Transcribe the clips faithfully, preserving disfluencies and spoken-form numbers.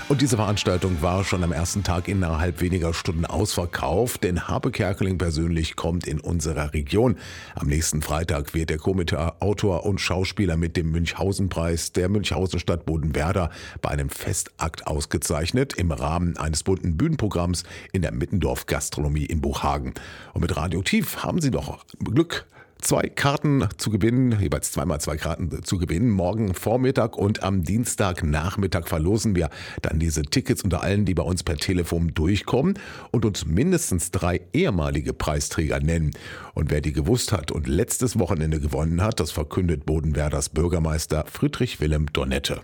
Und diese Veranstaltung war schon am ersten Tag innerhalb weniger Stunden ausverkauft, denn Harpe Kerkeling persönlich kommt in unserer Region. Am nächsten Freitag wird der Komiker, Autor und Schauspieler mit dem Münchhausen-Preis der Münchhausen-Stadt Bodenwerder bei einem Festakt ausgezeichnet im Rahmen eines bunten Bühnenprogramms in der Mittendorf Gastronomie in Buchhagen. Und mit Radioaktiv haben Sie doch Glück. Zwei Karten zu gewinnen, jeweils zweimal zwei Karten zu gewinnen. Morgen Vormittag und am Dienstagnachmittag verlosen wir dann diese Tickets unter allen, die bei uns per Telefon durchkommen und uns mindestens drei ehemalige Preisträger nennen. Und wer die gewusst hat und letztes Wochenende gewonnen hat, das verkündet Bodenwerders Bürgermeister Friedrich Wilhelm Donette.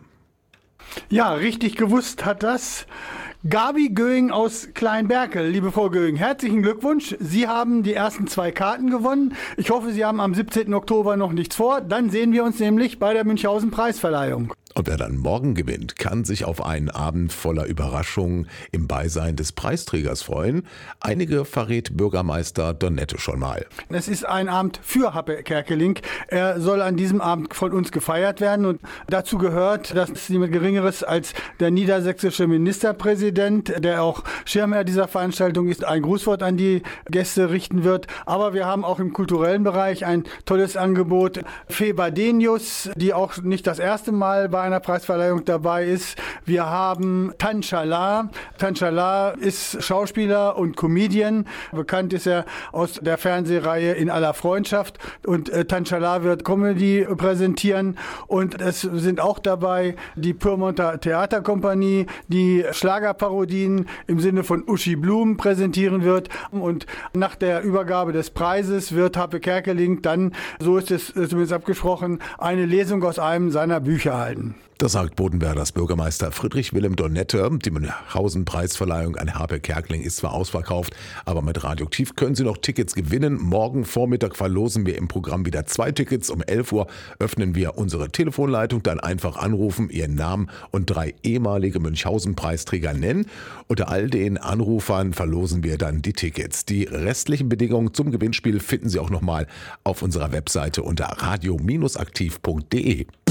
Ja, richtig gewusst hat das Gabi Göing aus Kleinberkel. Liebe Frau Göing, herzlichen Glückwunsch. Sie haben die ersten zwei Karten gewonnen. Ich hoffe, Sie haben am siebzehnten Oktober noch nichts vor. Dann sehen wir uns nämlich bei der Münchhausen Preisverleihung. Und wer dann morgen gewinnt, kann sich auf einen Abend voller Überraschungen im Beisein des Preisträgers freuen. Einige verrät Bürgermeister Donette schon mal. Es ist ein Abend für Harpe Kerkeling. Er soll an diesem Abend von uns gefeiert werden. Und dazu gehört, dass niemand Geringeres als der niedersächsische Ministerpräsident, der auch Schirmherr dieser Veranstaltung ist, ein Grußwort an die Gäste richten wird. Aber wir haben auch im kulturellen Bereich ein tolles Angebot. Fee Badenius, die auch nicht das erste Mal bei einer Preisverleihung dabei ist. Wir haben Tanchala. Tanchala ist Schauspieler und Comedian. Bekannt ist er aus der Fernsehreihe In aller Freundschaft. Und äh, Tanchala wird Comedy präsentieren. Und es sind auch dabei die Pyrmonter Theaterkompanie, die Schlagerparodien im Sinne von Uschi Blum präsentieren wird. Und nach der Übergabe des Preises wird Harpe Kerkeling dann, so ist es zumindest abgesprochen, eine Lesung aus einem seiner Bücher halten. Das sagt Bodenwerders Bürgermeister Friedrich Wilhelm Donette. Die Münchhausen-Preisverleihung an Harpe Kerkeling ist zwar ausverkauft, aber mit Radioaktiv können Sie noch Tickets gewinnen. Morgen Vormittag verlosen wir im Programm wieder zwei Tickets. Um elf Uhr öffnen wir unsere Telefonleitung. Dann einfach anrufen, Ihren Namen und drei ehemalige Münchhausen-Preisträger nennen. Unter all den Anrufern verlosen wir dann die Tickets. Die restlichen Bedingungen zum Gewinnspiel finden Sie auch nochmal auf unserer Webseite unter radio aktiv punkt de.